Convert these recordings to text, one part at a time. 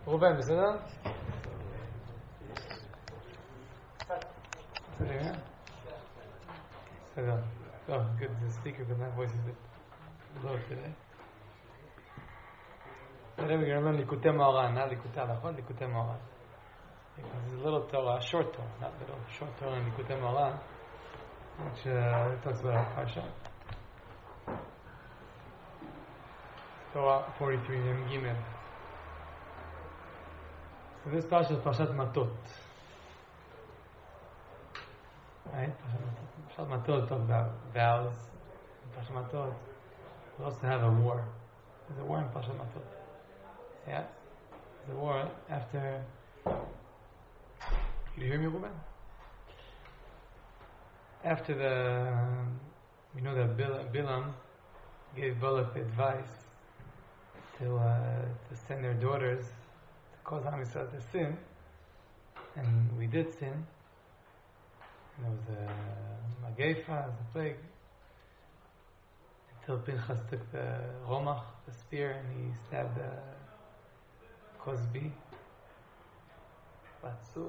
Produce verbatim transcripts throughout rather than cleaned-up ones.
ראובן, בסדר? בסדר, בסדר. Oh, good. The speaker, but my voice is a bit low today. Today we're going to learn Likutei Moharan, not Likutei Halachot, Likutei Moharan. Because it's a little Torah, short Torah, not little, short Torah in Likutei Moharan, which uh, talks about our Parsha. Torah forty-three, Yom Gimel. So this Parsha is Parshat Matot. Right? Parshat Matot talks about vows. In Parshat Matot, we also have a war. There's a war in Parshat Matot. Yeah? There's a war after... Can you hear me, Ruben? After the... We know that Bil- Bilam gave Balak the advice to, uh, to send their daughters to cause Am Yisrael to sin. And we did sin. And there was a Mageifa, there was a plague. Until Pinchas took the Romach, the spear, and he stabbed uh, Cosby, Batsu.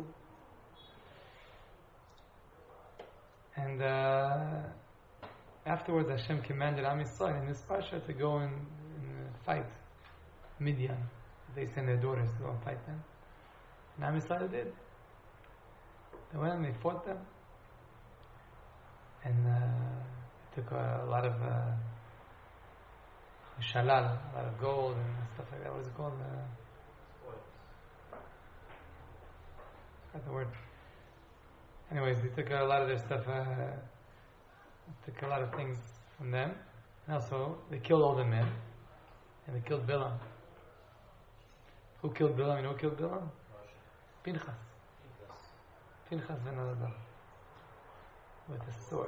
And uh, afterwards Hashem commanded Am Yisrael in this parsha to go and, and fight Midian. They sent their daughters to go and fight them. And Am Yisrael did. They went and they fought them. And uh, it took a, a lot of uh, shalal, a lot of gold and stuff like that. What is it called? Uh, I forgot the word. Anyways, they took a lot of their stuff, uh, took a lot of things from them. And also, they killed all the men. And they killed Bilam. Who killed Bilam? You know who killed Bilam? Pinchas. Pinchas ben Elazar. With a sword.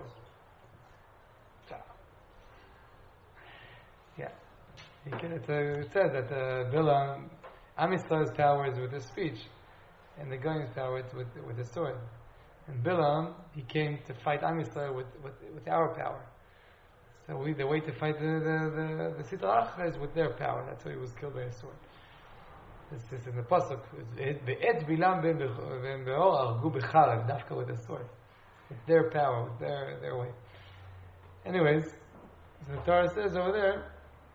Yeah. He can, it, uh, it says that uh, Bilam, Am Yisrael's power is with his speech, and the Goyim's power is with with the sword. And Bilam, he came to fight Am Yisrael with, with with our power. So we, the way to fight the the the, the Sitra Achra is with their power. That's why he was killed by a sword. This is in the pasuk. Be'et Bilam ben Beor argu b'charav, dafka with a sword. With their power, with their their way. Anyways, so the Torah says over there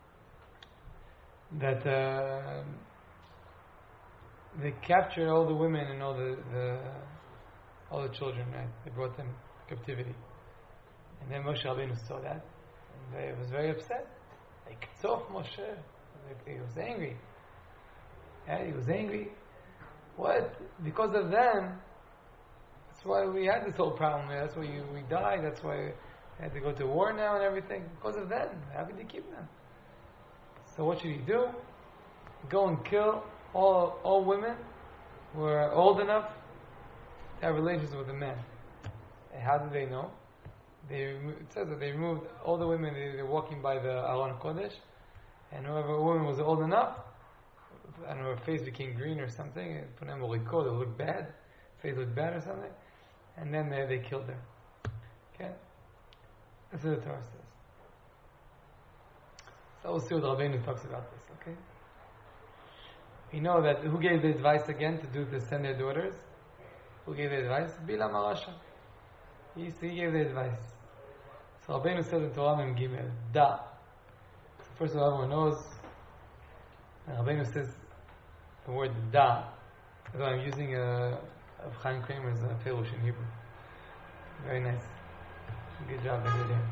that uh, they captured all the women and all the, the all the children, right? They brought them to captivity. And then Moshe Rabbeinu saw that, and they was very upset. Like, Tzov Moshe, he was angry. Yeah, he was angry. What? Because of them. That's why we had this whole problem. That's why you, we died. That's why we had to go to war now and everything. Because of them. How could you keep them? So what should he do? Go and kill all all women who are old enough to have relations with the men. And how did they know? They it says that they removed all the women. They were walking by the Aron Kodesh, and whoever woman was old enough, I don't know, her face became green or something. And put them on record, it looked bad. Face looked bad or something. And then they, they killed her. Okay? That's what the Torah says. So we'll see what Rabbeinu talks about this, okay? We know that who gave the advice again to do to send their daughters? Who gave the advice? Bilam HaRasha. He, he gave the advice. So Rabbeinu says in Torah Mem Gimel, Da. So first of all, everyone knows, Rabbeinu says the word Da. So I'm using a of Chaim Kramer's uh, Perush in Hebrew. Very nice. Good job, good job.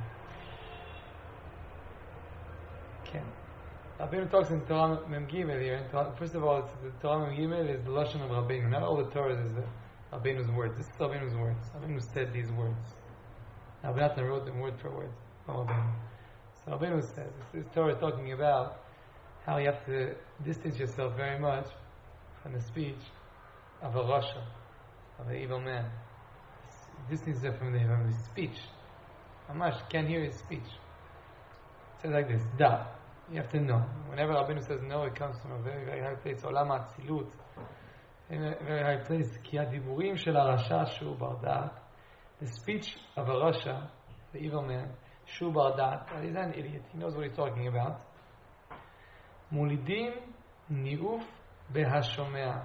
Okay. Rabbeinu talks in Torah Mem Gimel here. First of all, it's, the Torah Mem Gimel is the Lashon of Rabbeinu. Not all the Torah is the Rabbeinu's words. This is Rabbeinu's words. Rabbeinu said these words. Rabbeinu wrote them word for word from Rabbeinu. So Rabbeinu says, this is Torah talking about how you have to distance yourself very much from the speech of a Rasha, of an evil man. Distance yourself from the, from his speech. Amash can't hear his speech. It says like this, Da. You have to know. Whenever Rabbeinu says no, it comes from a very, very high place. Olam HaTzilut. In a very high place. Ki hadiburim shel harasha shu bar da'at. The speech of a Rasha, the evil man, shu bar da'at. He's not an idiot. He knows what he's talking about. Mulidim ni'uf behashomea.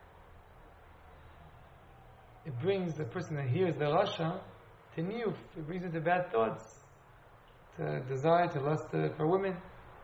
It brings the person that hears the rasha to niyuf. It brings him to bad thoughts, to desire, to lust for women.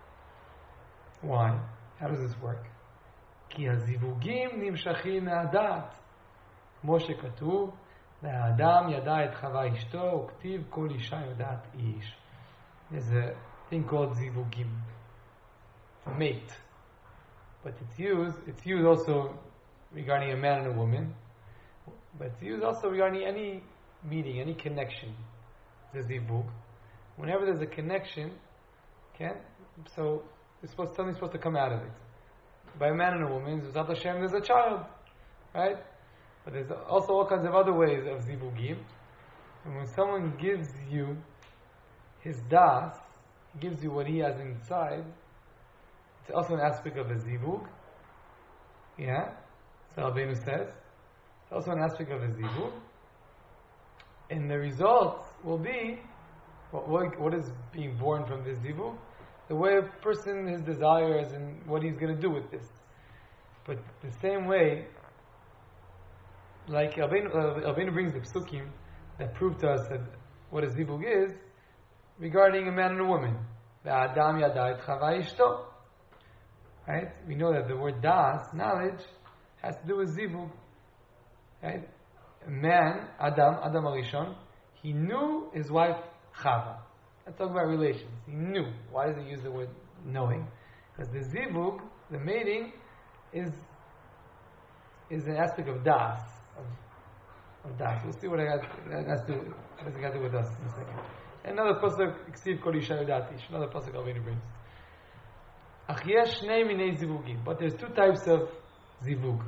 Why? How does this work? כי הזיווגים נמשכים מהדעת. כמו שכתוב, והאדם ידע את חווה אשתו, וכתיב כל אישה יודעת איש. There's a thing called zivugim. It's a mate. But it's used, it's used also regarding a man and a woman. But it's used also regarding any meeting, any connection. It's a zivug. Whenever there's a connection, okay, so it's supposed, something's supposed to come out of it. By a man and a woman, Zat Hashem, there's a child, right? But there's also all kinds of other ways of zivugim. And when someone gives you his das, he gives you what he has inside, it's also an aspect of a zivug. Yeah? So Rabbeinu says. It's also an aspect of a zivug. And the result will be, what, what, what is being born from this zivug? The way a person, his desires, and what he's going to do with this. But the same way, like Rabbeinu, uh, Rabbeinu brings the psukim that prove to us that what a zivug is, regarding a man and a woman. Adam yada et chava ishto. Right? We know that the word das, knowledge, has to do with zivug. Right? A man, Adam, Adam Arishon, he knew his wife Chava. Let's talk about relations. He knew. Why does he use the word knowing? Because the zivug, the mating, is is an aspect of das, of, of das. We'll see what it has, it has to do. What does it got to do with us in a second? Another pasuk, Ksiv Kol Isha Yodat Ish. Another pasuk Rabbeinu brings. Ach yesh shnei minei zivugim. But there's two types of zivug.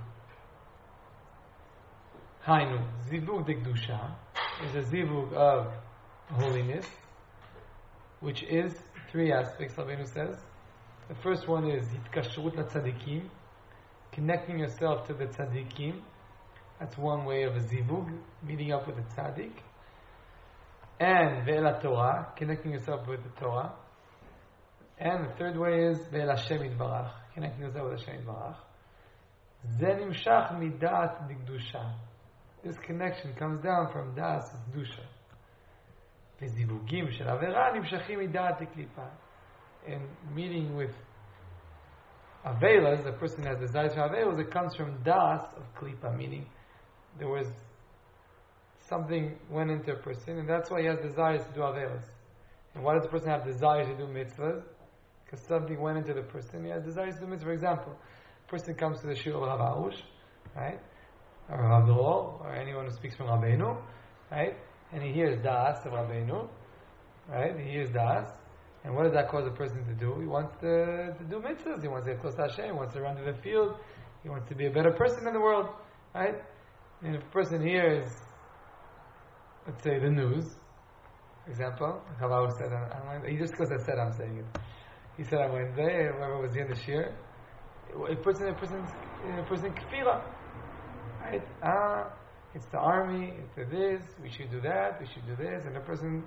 Hainu, zivug de kedusha is a zivug of holiness, which is three aspects. Rabbeinu says. The first one is hitkashrut latzadikim, connecting yourself to the tzadikim. That's one way of a zivug, meeting up with the tzadik. And ve'el Torah, connecting yourself with the Torah. And the third way is ve'el Hashem yitbarach, connecting yourself with Hashem yitbarach. Ze nimshach midat dikdusha. This connection comes down from das kedusha. Ve'zivugim shel avera nimshachim midat diklipa. And meeting with avelas, the person has desires for avelas, it comes from das of klipa, meaning there was something went into a person, and that's why he has desires to do avelas. And why does the person have desires to do mitzvahs? Because something went into the person, he has desires to do mitzvahs. For example, a person comes to the shiur of Rav Arush, right? Or Rav Dor, or anyone who speaks from Rabbeinu, right? And he hears das of Rabbeinu, right? He hears das. And what does that cause a person to do? He wants to, to do mitzvahs. He wants to get close to Hashem. He wants to run to the field. He wants to be a better person in the world, right? And if a person hears, let's say, the news, for example, Chavav said on Wednesday, he just because I said I'm saying it. He said on Wednesday, whoever was here this year, a person, a person, a person kfira, right? Ah, it's the army, it's this, we should do that, we should do this, and the person,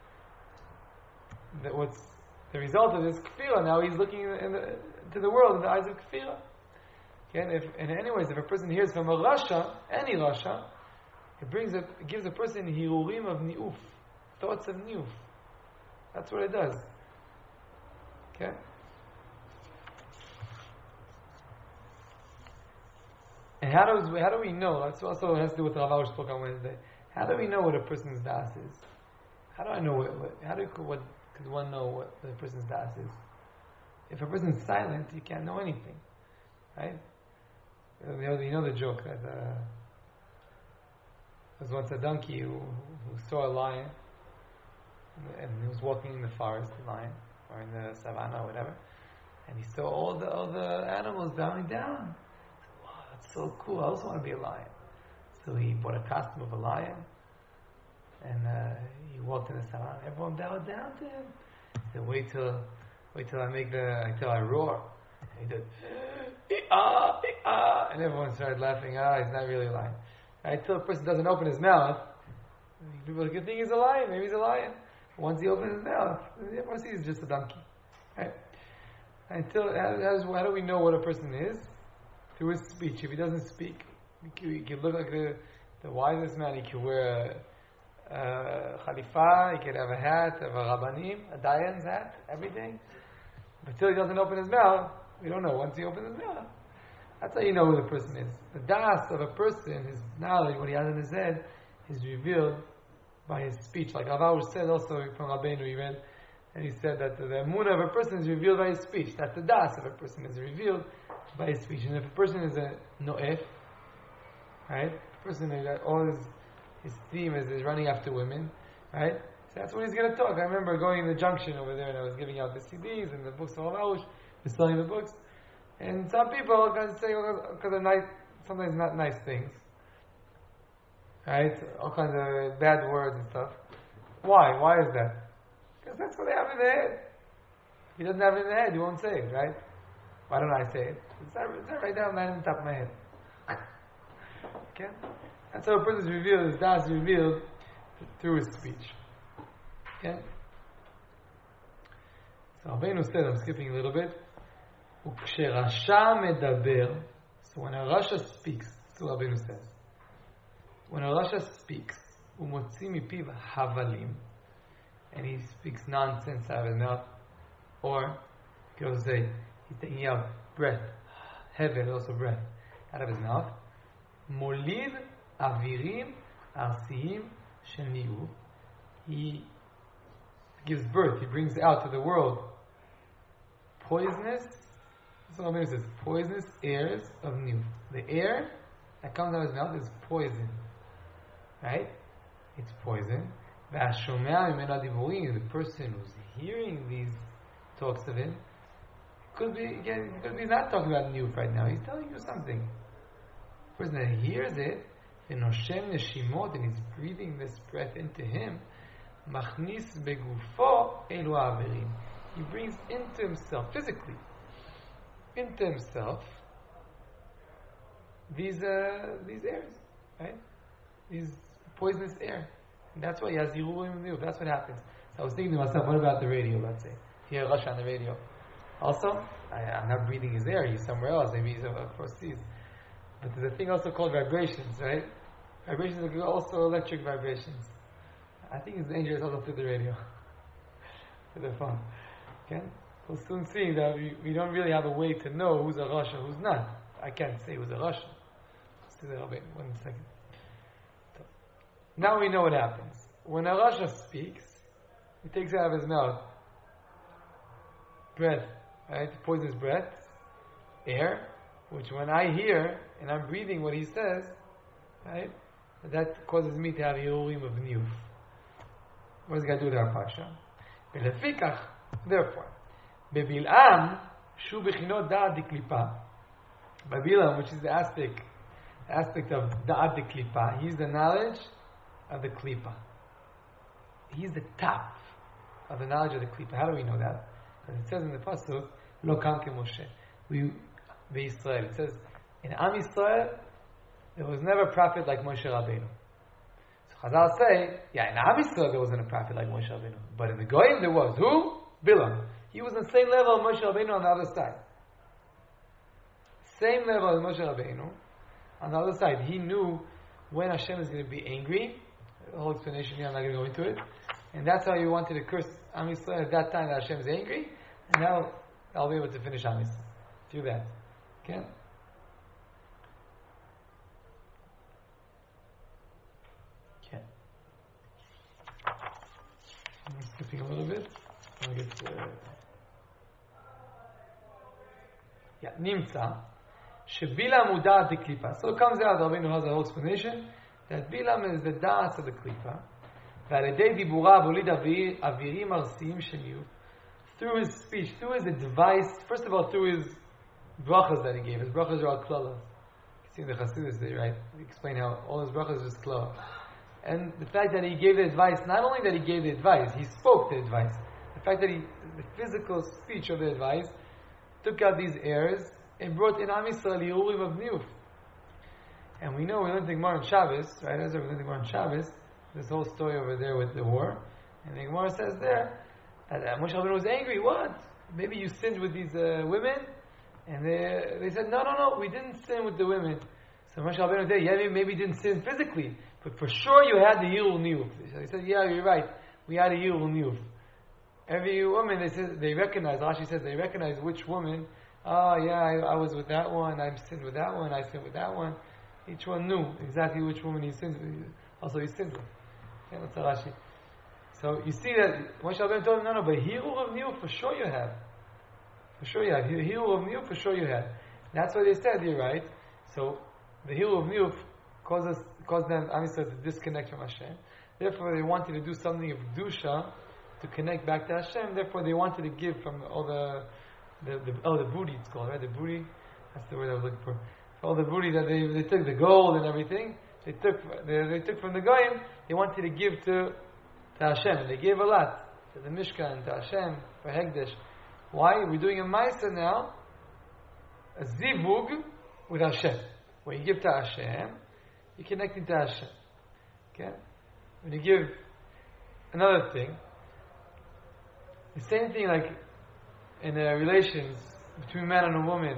that what's the result of this kfira? Now he's looking in the, to the world in the eyes of kfira. Okay, and, if, and anyways, if a person hears from a rasha, any rasha, it brings a, it gives a person hirurim of ni'uf, thoughts of ni'uf. That's what it does. Okay. And how do we, how do we know? That's also has to do with Rav Arush spoke on Wednesday. How do we know what a person's das is? How do I know what? what how do what? Could one know what the person's das is? If a person's silent, you can't know anything, right? You know, you know the joke that uh, there was once a donkey who, who saw a lion, and he was walking in the forest, the lion, or in the savannah, or whatever, and he saw all the all the animals bowing down. He said, wow, that's so cool! I also want to be a lion. So he bought a costume of a lion. And uh, he walked in the savannah. Everyone bowed down to him. He said, "Wait till, wait till I make the, until I roar." And he did, ah, ah, and everyone started laughing. Ah, he's not really a lion. Right? Until a person doesn't open his mouth, people can think he's a lion. Maybe he's a lion. Once he opens his mouth, everyone sees he's just a donkey. Right? Until how, how do we know what a person is? through his speech. If he doesn't speak, he can, he can look like the, the wisest man. He can wear a, a khalifa, he can have a hat, have a rabbanim, a dayan's hat, everything. But until he doesn't open his mouth, we don't know. Once he opens his mouth, that's how you know who the person is. The das of a person, his knowledge, what he has in his head, is revealed by his speech. Like Rav Arush said also from Rabbeinu, he read, and he said that the emunah of a person is revealed by his speech. That the das of a person is revealed by his speech. And if a person is a no'ef, right, a person that all his, his theme is, is running after women, right, so that's when he's going to talk. I remember going in the junction over there and I was giving out the C Ds and the books of Rav Arush, was selling the books. And some people are going to say, because they're nice, sometimes not nice things, right, all kinds of bad words and stuff. Why? Why is that? Because that's what they have in their head. If he doesn't have it in the head, he won't say it, right? Why don't I say it? It's not, it's not right down on the top of my head. Okay? That's how a person is revealed, his das is revealed through his speech. Okay? So Rabbeinu said, I'm skipping a little bit. וכשרשע מדבר, so when a Rasha speaks, so Rabbeinu says, when a Rasha speaks, הוא מוציא מפיו הבלים, and he speaks nonsense out of his mouth, or he goes say, he's taking out breath, heaven, also breath, out of his mouth, מוליד אווירים ארסיים שנהיו, he gives birth, he brings out to the world poisonous, so Rabbeinu says, poisonous airs of new. The air that comes out of his mouth is poison, right? It's poison. The person who's hearing these talks of him could be, again, could be not talking about new right now. He's telling you something. The person that hears it, and he's breathing this breath into him, he brings into himself, physically, into himself, these uh, these airs, right? These poisonous air. And that's why he has Yiruim. That's what happens. So I was thinking to myself, what about the radio, let's say? Hear Rasha on the radio. Also, I, I'm not breathing his air, he's somewhere else, maybe he's across seas. But there's a thing also called vibrations, right? Vibrations are also electric vibrations. I think it's dangerous also through the radio, through the phone. Okay? We'll soon see that we, we don't really have a way to know who's a Rasha, who's not. I can't say who's a Rasha. Let's do that. Wait, one second. So, now we know what happens. When a Rasha speaks, he takes out of his mouth breath, right? Poisonous breath, air, which when I hear and I'm breathing what he says, right, that causes me to have Yerurim of Niyuf. What does it got to do with our Parsha? Belefikach, therefore, Bebil'am, Shu Bechinot Da'at Diklipa, Babilam, which is the aspect, aspect of Da'at Diklipa, he's the knowledge of the Klipa. He's the top of the knowledge of the Klipa. How do we know that? Because it says in the Pasuk, Lo Kam Ke Moshe. We, the Israel. It says, in Am Yisrael, there was never a prophet like Moshe Rabbeinu. So Chazal say, yeah, in Am Yisrael there wasn't a prophet like Moshe Rabbeinu. But in the Goyim there was. Who? Bilam. He was on the same level of Moshe Rabbeinu on the other side. Same level as Moshe Rabbeinu. On the other side, he knew when Hashem is going to be angry. The whole explanation here, I'm not going to go into it. And that's how he wanted to curse Am Yisrael at that time, that Hashem is angry. And now I'll be able to finish Am Yisrael through that. Okay? Okay. I'm skipping a little bit. I'll get to, uh, yeah, Nimtza. Shebilam u'da'at diklipa. So it comes out, the Rabbeinu has a whole explanation, that Bilam is the da'at of the klipa. ועל-ידי דיבוריו הוליד אווירים ארסיים שנהיו. Through his speech, through his advice, first of all, through his brachas that he gave. His brachas are all klala. You see in the Chassidus, they right? We explain how all his brachas are just klala. And the fact that he gave the advice, not only that he gave the advice, he spoke the advice. The fact that he, the physical speech of the advice, took out these errors and brought in Am Yisrael Yerurim of Niyuf. And we know, we learned the Gemara on Shabbos, right? As we learned the Gemara on Shabbos, this whole story over there with the war. And the Gemara says there, that uh, Moshe Rabbeinu was angry. What? Maybe you sinned with these uh, women? And they, they said, no, no, no, we didn't sin with the women. So Moshe Rabbeinu said, yeah, maybe didn't sin physically, but for sure you had the Yirul Niyuf. So he said, yeah, you're right. We had a Yirul Niyuf. Every woman, they said, they recognize, Rashi says, they recognize which woman, oh yeah, I, I was with that one, I sinned with that one, I sinned with that one. Each one knew exactly which woman he sinned with. Also he sinned with. Okay, that's Rashi. So you see that Moshe Rabbeinu told him, no, no, but Hirul of Niyuf, for sure you have. For sure you have. Hirul of Niyuf, for sure you have. That's why they said, you're right. So the Hirul of Niyuf caused, us, caused them, obviously, to disconnect from Hashem. Therefore, they wanted to do something of Kedusha to connect back to Hashem. Therefore, they wanted to give from all the, the, the oh, the booty it's called, right? The booty, that's the word I was looking for. For all the booty that they, they took, the gold and everything, they took, they, they took from the Goyim, they wanted to give to to Hashem, and they gave a lot to the Mishkan, to Hashem, for Hekdesh. Why? We're doing a Maisa now, a Zivug with Hashem. When you give to Hashem, you're connecting to Hashem. Okay? When you give another thing, the same thing like in the relations between a man and a woman.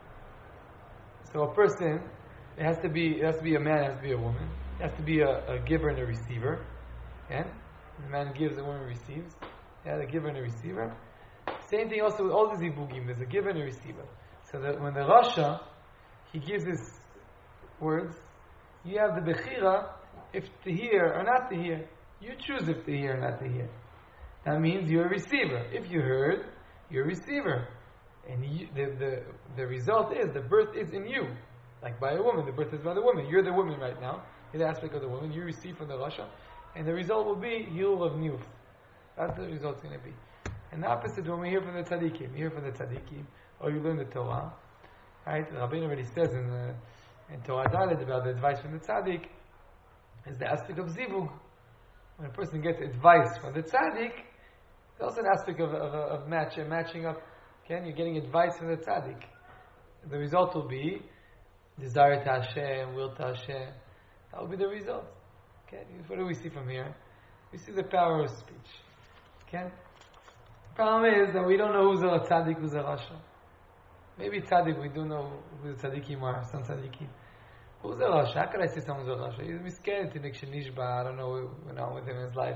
So a person, it has to be, it has to be a man, it has to be a woman. It has to be a, a giver and a receiver. Okay? The man gives, the woman receives. Yeah, the giver and the receiver. Same thing also with all the zibugim. There's a giver and a receiver. So that when the Rasha, he gives his words, you have the bechira if to hear or not to hear. You choose if to hear or not to hear. That means you're a receiver. If you heard, you're a receiver. And you, the, the, the result is, the birth is in you. Like by a woman, the birth is by the woman. You're the woman right now. You're the aspect of the woman. You receive from the Rasha. And the result will be Yul of Niyuf. That's the result's going to be. And the opposite, when we hear from the Tzaddikim, we hear from the Tzaddikim, or you learn the Torah, right? Rabbeinu already says in, the, in Torah Dalet about the advice from the Tzaddik, is the aspect of Zivug. When a person gets advice from the Tzaddik, there's also an aspect of, of, of match, uh, matching up. Okay? You're getting advice from the Tzaddik. The result will be desire to Hashem, will to Hashem. That will be the result. Okay? What do we see from here? We see the power of speech. Okay? The problem is that we don't know who's a tzaddik, who's a rasha. Maybe tzaddik, we do know who the tzaddikim are, some tzaddikim. Who's a rasha? How could I say someone's a rasha? He's scared to nishba. I don't know what's on with him in his life.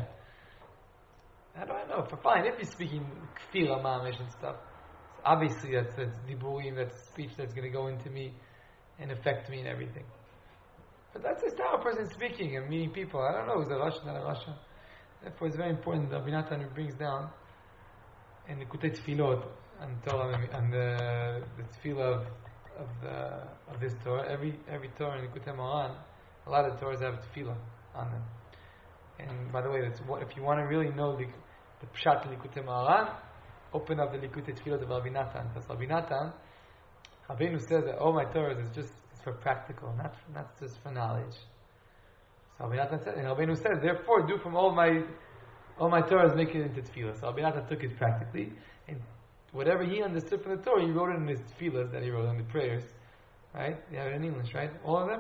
How do I know? For fine, if he's speaking kfira, mamish and stuff, obviously that's, that's diburim, that's speech that's going to go into me and affect me and everything. But that's just how a person speaking and meeting people. I don't know who's a rasha, not a rasha. Therefore, it's very important that Rabbi Natan brings down in the Likutei Tefillot and Torah and the, the tefillah of, of the of this Torah. Every every Torah in the Likutei Moran, a lot of Torahs have tefillah on them. And by the way, that's what, if you want to really know the, the pshat in Likutei Moran, open up the Likutei Tefillot of Rabbi Natan. Because Rabbi Natan, Rabbeinu says that all my Torahs is just it's for practical, not not just for knowledge. So Rabbi Natan said, and Rabbeinu says, therefore, do from all my all my Torahs, make it into tefillah. So Rabbi Natan took it practically, and whatever he understood from the Torah, he wrote it in his tefillahs that he wrote in the prayers. Right? You have it in English, right? All of them?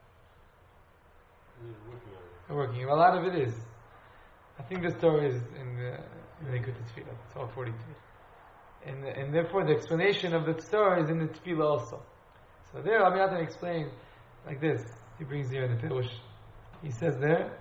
They're working. A lot of it is. I think the Torah is in the in the Likutei Tefillah. It's all forty-three. And and therefore the explanation of the Torah is in the tefillah also. So there Rabbi Natan explained like this. He brings here in the Perush. He says there,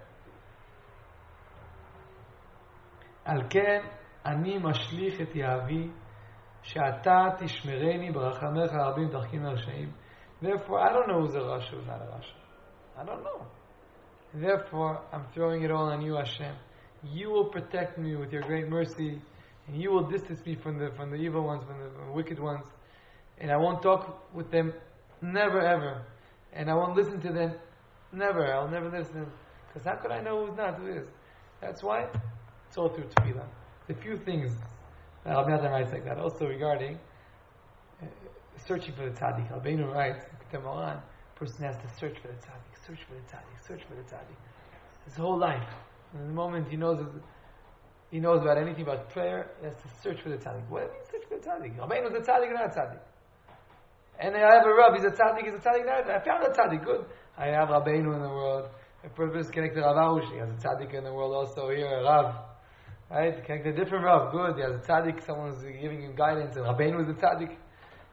על כן אני משליך את יהבי שאתה תשמרני ברחמך הרבים תחכים הרשעים. Therefore, I don't know who's a Rasha, who's not a Rasha. I don't know. Therefore, I'm throwing it all on you, Hashem. You will protect me with your great mercy, and you will distance me from the from the evil ones, from the, from the wicked ones, and I won't talk with them, never ever, and I won't listen to them. Never, I'll never listen. Because how could I know who's not, who is? That's why it's all through tefillah. There's a few things that Rabbi Natan writes like that. Also regarding uh, searching for the tzaddik. Rabbeinu writes, a person has to search for the tzaddik, search for the tzaddik, search for the tzaddik. His whole life. And the moment he knows he knows about anything about prayer, he has to search for the tzaddik. What do you mean search for the tzaddik? Rabbeinu is a tzaddik or not a tzaddik? And I have a Rav, he's a tzaddik, he's a tzaddik, not I found a tzaddik, good. I have Rabbeinu in the world. A person is connected to Rav Arush, he has a tzaddik in the world also here, a Rav. Right? Connected to a different Rav, good. He has a tzaddik, someone is giving him guidance, and Rabbeinu is a tzaddik.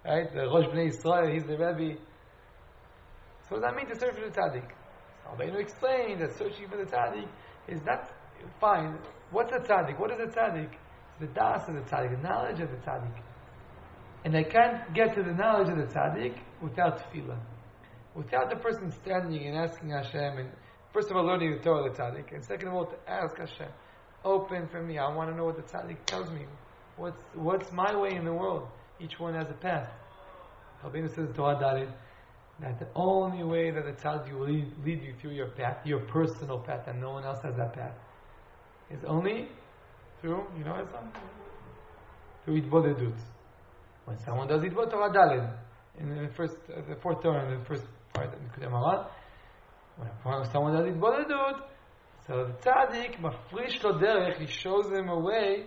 right? The Rosh Bnei Yisrael, he's the Rebbe. So what does that mean to search for the tzaddik? Rabbeinu explained that searching for the tzaddik is not fine. What's a tzaddik? What is a tzaddik? It's the das of the tzaddik, the knowledge of the tzaddik. And I can't get to the knowledge of the tzaddik without tefillah. Without the person standing and asking Hashem, and first of all learning the Torah of the tzaddik, and second of all to ask Hashem, open for me, I want to know what the tzaddik tells me. What's what's my way in the world? Each one has a path. Rabbeinu says Torah Dalit, that the only way that the tzaddik will lead, lead you through your path, your personal path, and no one else has that path, is only through, you know what I'm through Itbodedut. When someone does Itbod Torah Dalit, in the first, uh, the fourth Torah, in the first part of the Gemara, when someone does Itbodedut, so the tzaddik, mafrish lo derech, he shows them a way,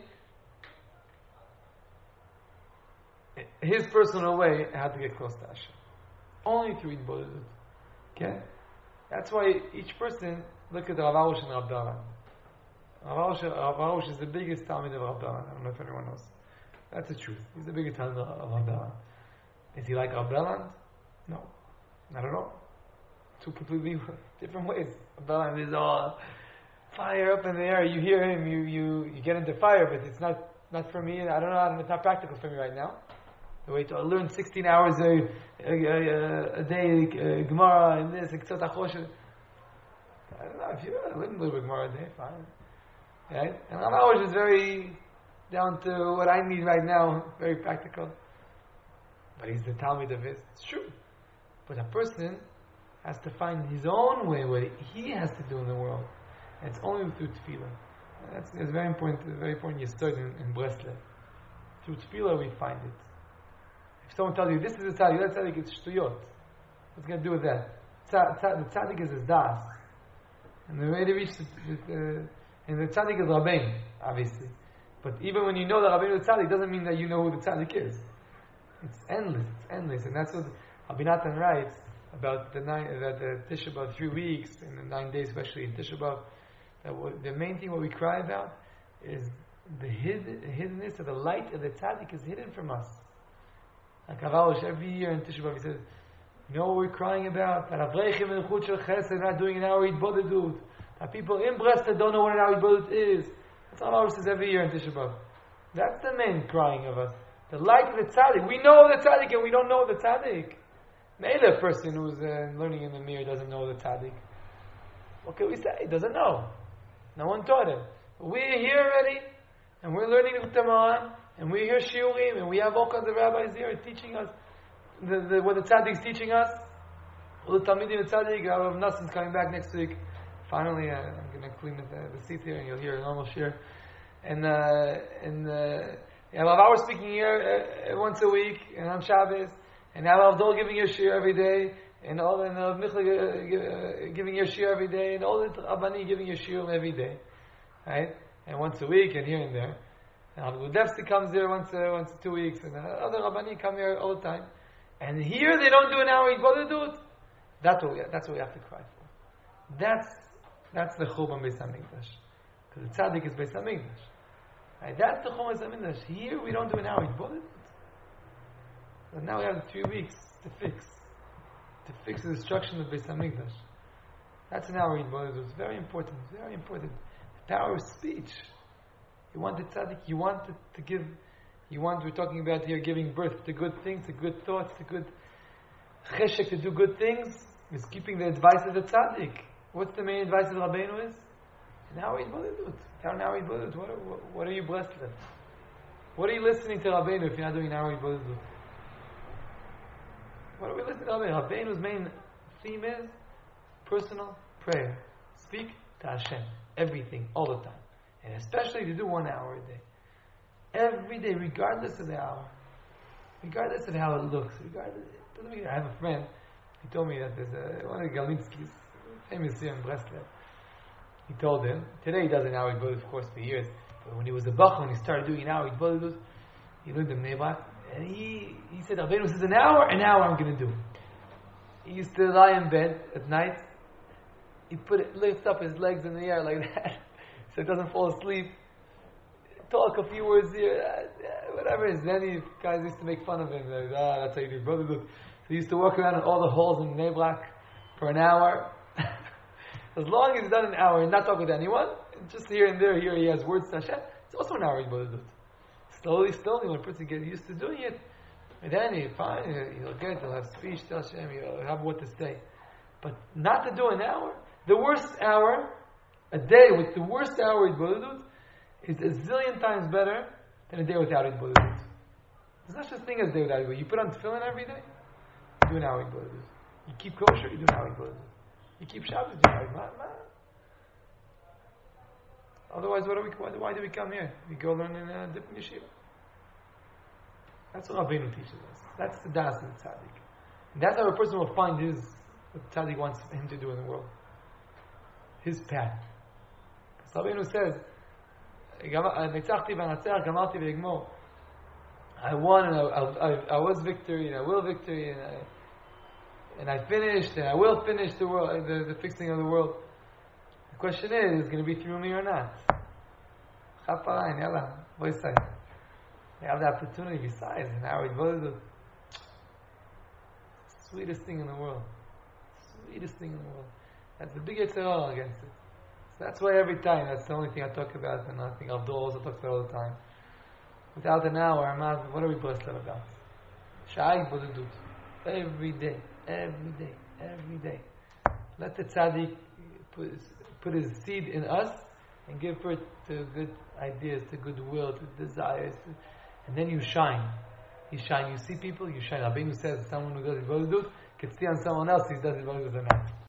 his personal way, how to get close to Hashem. Only through Itbodedut. Okay? That's why each person, look at Rav Arush and Rav Daran. Rav Arush is the biggest Talmid of Rav Daran. I don't know if anyone knows. That's the truth. He's the biggest Talmid of Rav Daran. Is he like Rav Daran? No. Not at all. Two completely different ways. Rav Daran is all fire up in the air. You hear him, you, you, you get into fire, but it's not, not for me. I don't know, it's not practical for me right now. The way to learn sixteen hours a, a, a, a day, uh, Gemara and this, Ktsat HaChosh. I don't know, if you learn a little bit Gemara a day, fine. Right? And Rav Arush is very down to what I need right now, very practical. But he's the Talmid of his. It's true. But a person has to find his own way, what he has to do in the world. And it's only through tefillah. That's, that's very important, very important you study in, in Breslev. Through tefillah we find it. If someone tells you, this is a tzaddik, that tzaddik is shtuyot. What's going to do with that? Tzad, tzad, the tzaddik is his das. And the way to reach the, the, uh, and the tzaddik is Rabbeinu, obviously. But even when you know that Rabbeinu is tzaddik, doesn't mean that you know who the tzaddik is. It's endless, it's endless. And that's what Rabbi Natan writes about the nine, that the Tisha B'Av, three weeks, and the nine days, especially in Tisha B'Av, that what, the main thing what we cry about is the hidden, hiddenness of the light of the tzaddik is hidden from us. Like Rav every year in Tisha B'Av, he says, you know what we're crying about? That Avreichim and Chut Shel Chesed are not doing an hour Itbodedut. That people in Breslev don't know what an hour Itbodedut is. That's what Rav says every year in Tisha B'Av. That's the main crying of us. The light of the tzaddik. We know the tzaddik and we don't know the tzaddik. Maybe a person who's uh, learning in the mirror doesn't know the tzaddik. What can we say? He doesn't know. No one taught him. But we're here already, and we're learning the Taman, and we hear shiurim, and we have all kinds of rabbis here teaching us the, the, what the tzaddik is teaching us. All the Talmidim tzaddik, Rav Nassim's coming back next week. Finally, uh, I'm going to clean the, the seat here, and you'll hear a normal shir. And uh, and uh, yeah, Rav Auer speaking here uh, once a week, and on Shabbos, and now Rav Dol giving your shir every day, and all and Rav Michal uh, giving your shir every day, and all the Rabbani giving your shir every day, right? And once a week, and here and there. And Rav Gudevsky comes here once uh, once in two weeks, and other Rabbani come here all the time. And here they don't do an hour Itbodedut. That's what we that's what we have to cry for. That's that's the Churban Beis Hamikdash, because the tzaddik is Beis Hamikdash. Right? That's the Churban Beis Hamikdash. Here we don't do an hour Itbodedut. But now we have three weeks to fix, to fix the destruction of Beis Hamikdash. That's an hour Itbodedut. It's very important. Very important. The power of speech. You want the tzaddik. You want to, to give. You want. We're talking about here giving birth to good things, to good thoughts, to good cheshek, to do good things. Is keeping the advice of the tzaddik. What's the main advice of Rabbeinu is? Now we Itbodedut. Now we Itbodedut. What, what, what are you blessed with? What are you listening to Rabbeinu if you're not doing now we Itbodedut? What are we listening to Rabbeinu? Rabbeinu's main theme is personal prayer. Speak to Hashem. Everything, all the time. And especially to do one hour a day. Every day, regardless of the hour. Regardless of how it looks. Regardless, it doesn't mean I have a friend. He told me that there's a, one of the Galinskis, famous here in Breslev. He told him, today he does an hour Itbodedut, of course, for years. But when he was a bach, when he started doing an hour Itbodedut, he lived in Neibach, and he, he said, Rabbeinu says, an hour, an hour I'm going to do. He used to lie in bed at night. He put it, lifts up his legs in the air like that, so he doesn't fall asleep. talk a few words here, uh, whatever. And then he, guys used to make fun of him. Like, ah, that's how you do brother. So he used to walk around in all the halls in Neblak for an hour. As long as he's done an hour and not talk with anyone, just here and there, here he has words to Hashem, it's also an hour Yibodedut. Slowly, slowly, when a person gets used to doing it, and then he fine, he'll get, he'll have speech to Hashem, he'll have what to say. But not to do an hour, the worst hour, a day with the worst hour Yibodedut, is a zillion times better than a day without Yibodedut. There's not such a thing as a day without Yibodedut. You put on tefillin every day, you do an hour Yibodedut. You keep kosher, you do an hour Yibodedut. You keep Shabbos, you do an hour Yibodedut. Otherwise, what are we, why, why do we come here? We go learn in a different yeshiva. That's what Rabbeinu teaches us. That's the das of the tzaddik. And that's how a person will find his, what the tzaddik wants him to do in the world. His path. Because Rabbeinu says, I won and I, I, I was victory and I will victory and I, and I finished and I will finish the world, the, the fixing of the world. The question is, is it going to be through me or not? Chaparayin, yalla, what say? You have the opportunity besides, and now we both the sweetest thing in the world. Sweetest thing in the world. That's the biggest all against it. So that's why every time, that's the only thing I talk about, and I think Abdul also talks about all the time. Without an hour, I'm not, what are we blessed about? Sha'ai Bodedut. Every day, every day, every day. Let the tzaddik put his, put his seed in us and give birth to good ideas, to goodwill, to desires, to, and then you shine. You shine. You see people, you shine. Rabbeinu says someone who does Yibodedut can see on someone else he does Yibodedut or not.